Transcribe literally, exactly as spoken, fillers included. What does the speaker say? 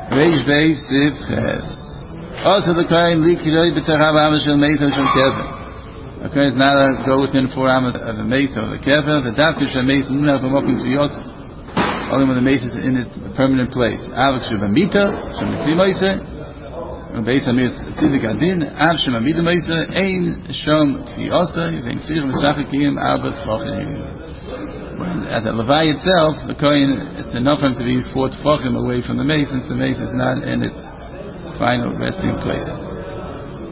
Reish Beis Sivches. Also the Kohen Likiroi B'Tzachav Amos Shel Mesa Shel Kever. A Kohen is not allowed to go within four amos of a Mesa or a Kever. The Dafka Shel Mesa Nuna V'Mokim Tziyos. Only when the Mesa is in its permanent place. Avak Shel B'Mita Shel Mitzim Mesa. Beis Amir Tzidik Adin. Av Shel B'Mita Mesa Ein Shom Kiyosa. You think Tzich V'Sachakim Arba Tfachim. At the Levi itself, the Kohen, it's enough for him to be four tefachim away from the mason. The mason is not in its final resting place.